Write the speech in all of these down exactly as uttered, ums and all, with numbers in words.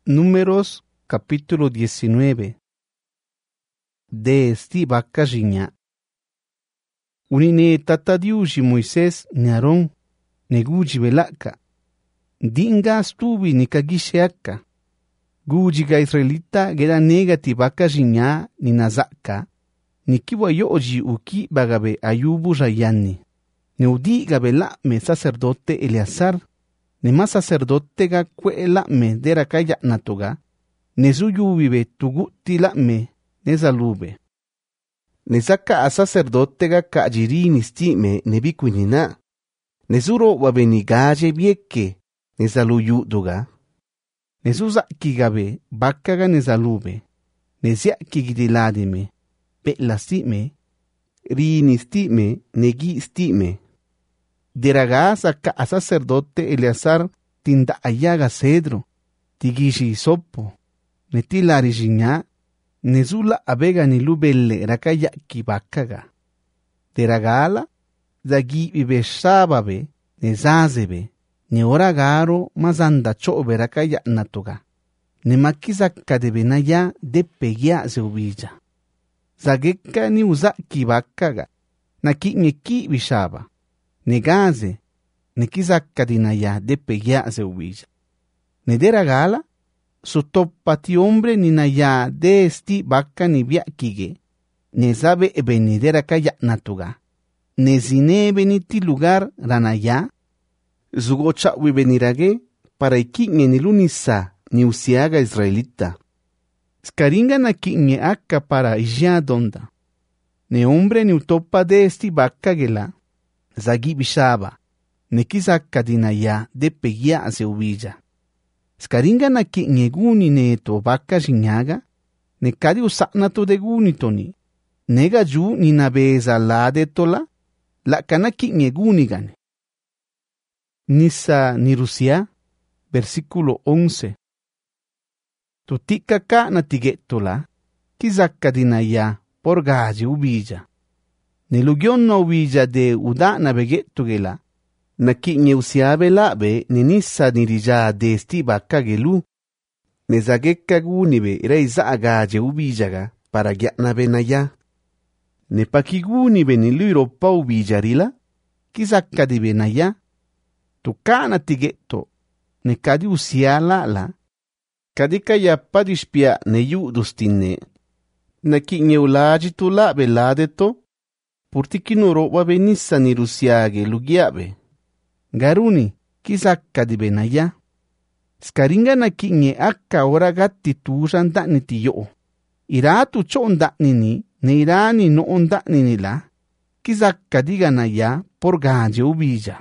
Números capítulo diecinueve. De esti bacca jiña. Unine tata diuji Moisés ni Aarón ne guji belaka. Dinga stubi ni kagisheaka. Guji ga Israelita geda negati bacca jiña ni nazaka. Ni kiwa yoji uki bagabe ayubu rayani. Ne udi gabe la me sacerdote Eleazar. Ne ma sacerdote ga kwe la me dera kaya natuga. Ne suyu vive tuguti la me ne zalube. Ne saka a sacerdote ga kajiri nistime ne bikwinina. Ne zuro wabeni gaje bieke ne zaluyu duga. Ne zuzaki gabe baka ga ne zalube. Ne ziaki gidiladime. Pe lastime. Ri nistime ne gi stime. Deraga saka a sacerdote Eleazar tinda ayaga cedro. Tigishi sopo. Ne tilari jiña. Ne zula abega ni lubelle rakaya kibakaga. Deragala zagi bibe shababe ne zazebe. Ne oragaro mazanda chobe rakaya natuga. Ne makizaka debe naya de pegia zeubija. Zageka ni uza kibakaga. Na ki ne ki bishaba. Ne gaze. Ne kizaka dinaya de pegia zeubija. Ne deragala. Sotopati hombre ni naya de esti baka ni biakige. Ne zabe e benidera kaya natuga. Ne zine beniti lugar ranaya. Zugocha wi benirage para ikinge ni lunisa ni usiaga israelita. Skaringa na kinge aka para ija donda. Ne hombre ni utopa de esti baka gela. Zagi bishaba. Ne kizaka dinaya de pegia ase ubija. Skaringa na ki ngeguni ne to baka jinyaga, ne kadi usakna to de guni toni, nega ju ni nabeza la de tola, la kana ki ngeguni gane. Nisa ni Rusia, versículo once. Tutika ka na tigetola, kizaka dinaya por gaji ubija. Ne lugion na ubija de uda na begetugela, na ki nye usiabe labe ne nisa nirija de esti baka gelu. Ne zageka gunibe reiza agaje ubijaga para gyanabe na ya. Ne pakigunibe ni luiro pa ubijarila. Kizaka dibe na ya. Tukana tigeto. Ne kadi usia la la. Kadika ya padishpia ne yu dustine. Na ki nye ulaji tu labe ladeto. Purtikinuro wabe nisa nirusiage lugiabe. Garuni, kizaka di benaya. Skaringa na kinye akka ora gatti tuusan da ni tiyo. Iratu chon da nini, ne irani no on da nini la. Kizaka diga na ya por gaje ubija.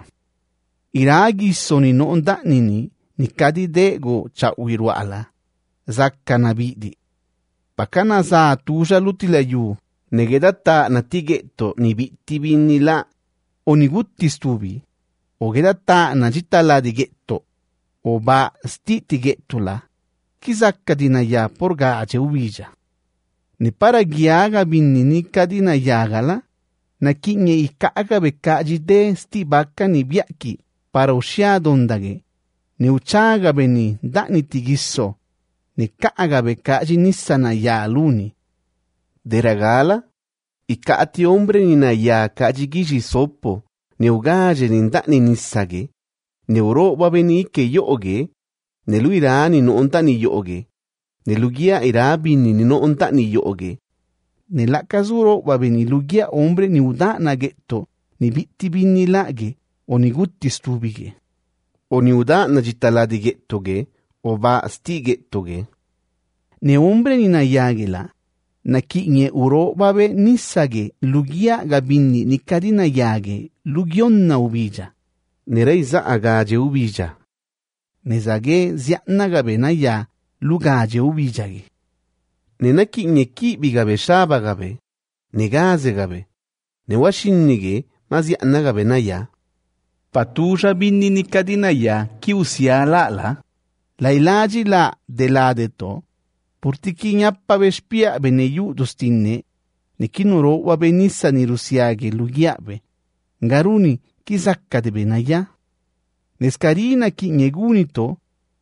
Iragi soni no on da nini, ni kadi dego cha uirwala. Zakka na bidi. Pakana za tuusa lutila yu, negedata na tigeto ni biti binni la. O ni gutti stubi. O gedata na jitala di getto, o ba sti ti gettula, kizaka dinaya por gaje ubija. Ne para giaga binni ni kadina yagala, na kinye ikaga bekaji de sti baka ni biaki, para ushia dondage, ne uchaga beni dani tigisso, ne kaaga bekaji nisa na ya luni. De regala, ikati hombre ni na ya kaji gishi sopo, ne ugaje ni ndani nisage, ne uroba beni ke yoge, ne lu irani no ontani yoge, ne lugia irabi ni no ontani yoge, ne lakazuro babeni lugia hombre ni uda na getto, ni bitti binni lage, o ni gutti stubige, o ni uda na jitala di gettoge, o ba sti gettoge. Ne hombre ni na yagela, na ki nye uro babe nisage lugia gabini ni kadina yage lugion na ubija. Ne reiza agaje ubija. Ne zage ziana gabe na ya lugaje ubijage. Ne na ki nye kibi gabe shaba gabe. Ne gaze gabe. Ne washinnige ma ziana gabe na ya. Patusha bini ni kadina ya ki usia la la. La ilaji la de la de to. Purtiki nyappa bespia bene yu dostinne, ne kinuro wa benissa ni rusiage lugiabe. Garuni kizakka de benaya. Neskarina ki nyegunito,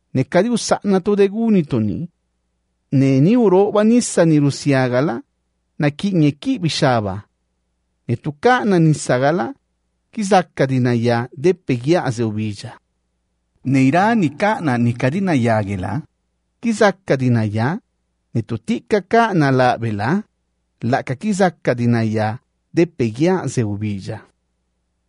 ne kadi usana to de guni to ni, ne ni uro banisa ni rusiagala, na ki nye ki bishaba, ne tuka na nisagala, kizaka dinaya de pegia aze ubija. Ne ira ni ka na ni kadina yagela, kizaka dinaya, ne tutika ka na la bela, la kakizaka dinaya de pegia aze ubija.